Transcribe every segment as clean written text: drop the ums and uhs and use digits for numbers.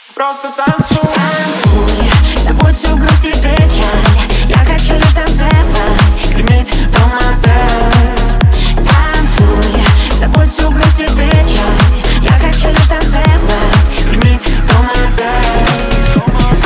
Просто танцуй. Танцуй, забудь всю грусть и печаль. Я хочу лишь танцевать, гремит дом опять. Танцуй, забудь всю грусть и печаль. Я хочу лишь танцевать, гремит дом опять.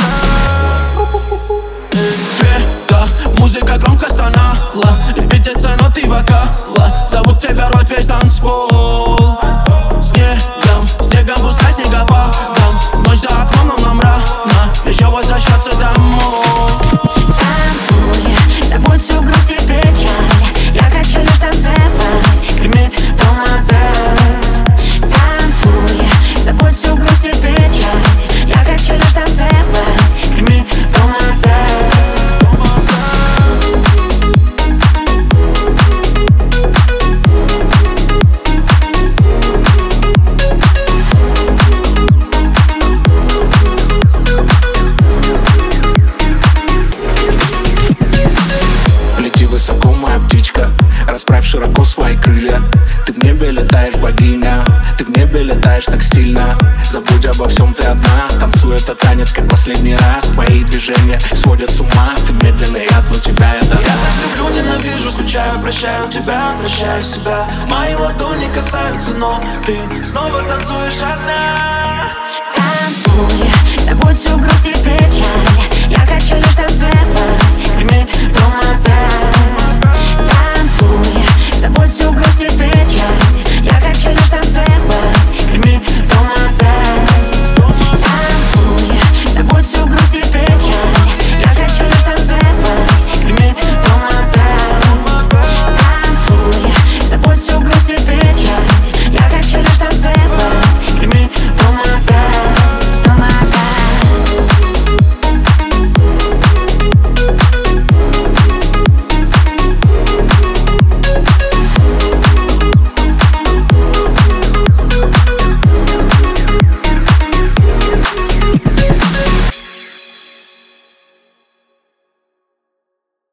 Света, музыка громко стонала, репетиция ноты вокала. Зовут тебя рвать весь танцпол. Снегом пускай снегопадом. Ночь за окном, но нам рано еще возвращаться домой. Танцуй, забудь всю грусть и печаль. Я хочу лишь танцевать, гремит дом опять. Танцуй, забудь всю грусть и печаль. Я хочу лишь танцевать, гремит дом опять. Высоко, моя птичка, расправь широко свои крылья. Ты в небе летаешь, богиня. Ты в небе летаешь так стильно. Забудь обо всем, ты одна. Танцуй этот танец, как последний раз. Твои движения сводят с ума. Ты медленный ад, но тебя это. Я так люблю, ненавижу, скучаю, прощаю тебя, прощаю себя. Мои ладони касаются, но ты снова танцуешь одна.